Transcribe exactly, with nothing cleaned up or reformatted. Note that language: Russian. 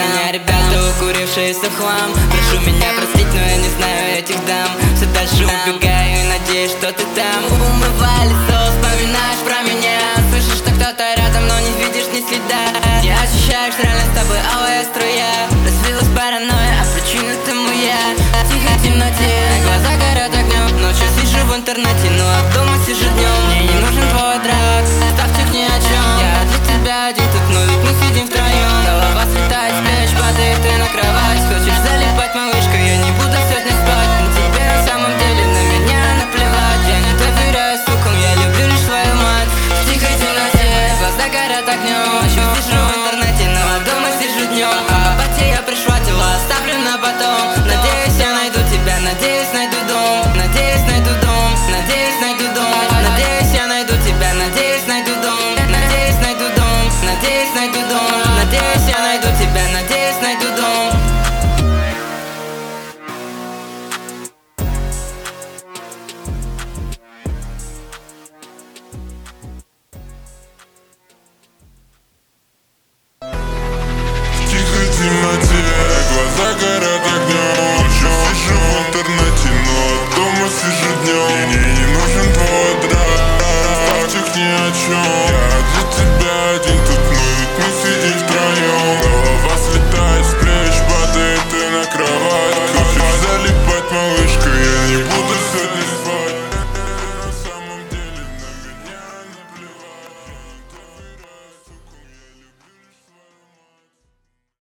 меня ребята, укурившиеся в хлам. Прошу меня простить, но я не знаю этих дам. Все дальше убегаю и надеюсь, что ты там. Умывай лицо, вспоминаешь про меня. Слышишь, что кто-то рядом, но не видишь ни следа. Не ощущаешь реально с тобой алая струя. Развилась паранойя, а причина тому я. Тихо в темноте, глаза горят огнем. Ночью сижу в интернете, но от дома сижу днем. Мне не нужен твой драк, ставьте ни о чем. Я для тебя один тут, но ведь мы сидим втроем. Голова слетает, спишь, падает ты на кровать. Хочешь залипать, малышка, я не буду сегодня спать. На тебе на самом деле, на меня наплевать. Я не доверяю сукам, я люблю лишь твою мать. В тихой темноте, глаза горят огнем. Ночью сижу в интернете, но от дома сижу днем. А апатия пришла, дела оставлю на потом. Надеюсь, я найду тебя, надеюсь, найду дом. Надеюсь, найду дом, надеюсь, найду дом. Надеюсь, я найду тебя, надеюсь, найду дом. Надеюсь, найду дом, надеюсь, найду дом. Надеюсь, я найду тебя, надеюсь,